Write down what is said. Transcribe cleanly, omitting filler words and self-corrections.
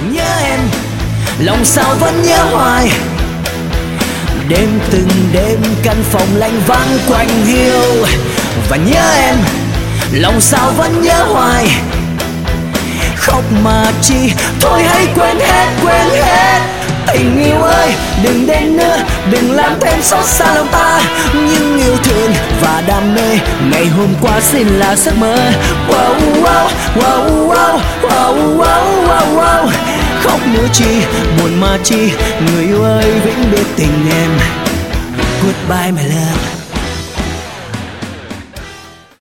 nhớ em, lòng sao vẫn nhớ hoài. Đêm từng đêm căn phòng lạnh vắng quạnh hiu, và nhớ em, lòng sao vẫn nhớ hoài. Khóc mà chi, thôi hãy quên hết, quên hết. Tình yêu ơi, đừng đến nữa, đừng làm thêm xót xa lòng ta. Nhưng yêu thương và đam mê ngày hôm qua xin là giấc mơ. Wow, wow, wow, wow, wow, wow, wow, wow. Khóc nữa chi, buồn mà chi, người yêu ơi vĩnh biệt tình em. Goodbye my love.